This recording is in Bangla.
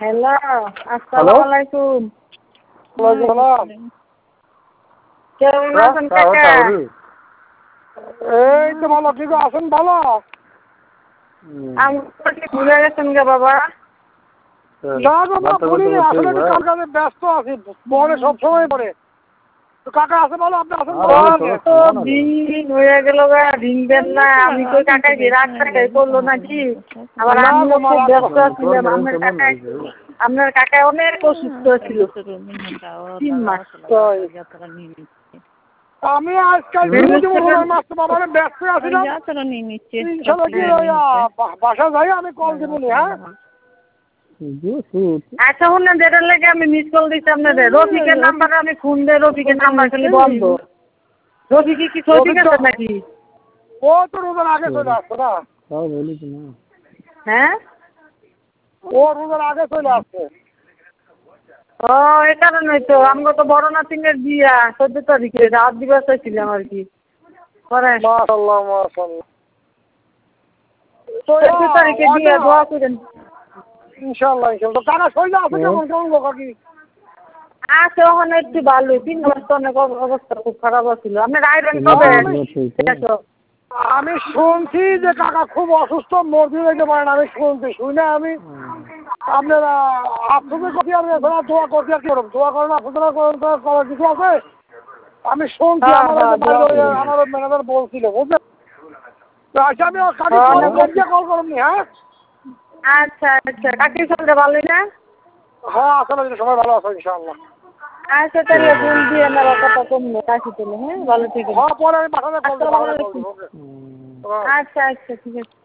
হ্যালো, হ্যালো আসসালামু আলাইকুম। ওয়ালাইকুম কেমন আছেন সালাম। কাকা? এই তো ভালো, ঠিক আছেন ভালো? আমাকে কি ভুলে গেছেন গে বাবা? না বাবা, ভুলিনি, আসলে একটু কাজ কাজে ব্যস্ত আছি, মনে সবসময় পড়ে। তো কাকা আছে ভালো, আপনি আছেন ভালো? তো দিন হয়ে গেল গা, দিন দেন না। আমি তো কাকাকে রাগ টাকাই করলো নাকি? আবার আমিও খুব ব্যস্ত ছিলাম। আপনার কাকা অনেক অসুস্থ ছিল 3 মাস। আমি আজকাল মাস তো বাবা ব্যস্ত আছিলাম। ইনশাল্লাহ কি বাসা যাই আমি কল দেবনি। হ্যাঁ আচ্ছা শুনেন, যেটার লেগে আমি মিস কল দিচ্ছি আপনাদের, রফিকের নাম্বারে আমি ফোন দেই, রফিকের নাম্বার খালি বন্ধ। রফিকে কি ঠিক আছে নাকি? ও তো রোজার আগে চলে আসছে না? হ্যাঁ, ও রোজার আগে চলে আসছে। ও এই কারণে তো আমরা তো বড় নাতিনের বিয়া 14 তারিখে রাত দিবস ছিলাম আর কি। পরে মাশাআল্লাহ মাশাআল্লাহ। 14 তারিখে বিয়া, দোয়া করেন। ইনশাআল্লাহ ইনশাআল্লাহ। কাকা শরীর আছে কেমন কেমন গো কাকি? আছে ওখানে একটু ভালো, 3 মাস তো অনেক অবস্থা খুব খারাপ ছিল। আপনার আইরন কবে? আমি শুনছি যে কাকা খুব অসুস্থ, মরতে যেতে পারেন। আমি শুনে আমি আপনারা আপনাদের কপি আমি দোয়া করছি আর কি করব, দোয়া করেন আপনারা করার কিছু আছে। আমি শুনছি আমার ম্যানেজার বলছিল, বুঝলেন? আচ্ছা আমি কাকি কল করবনি। হ্যাঁ আচ্ছা আচ্ছা, কাকির সঙ্গে ভালোই না? হ্যাঁ আসলে সবাই ভালো আছে ইনশাআল্লাহ। আচ্ছা তাহলে ফোন দিয়ে না কথা কমবে, কাকি তাহলে। হ্যাঁ ভালো ঠিক আছে। হ্যাঁ পরে আমি পাঠাতে কল দেবো। আচ্ছা আচ্ছা ঠিক আছে।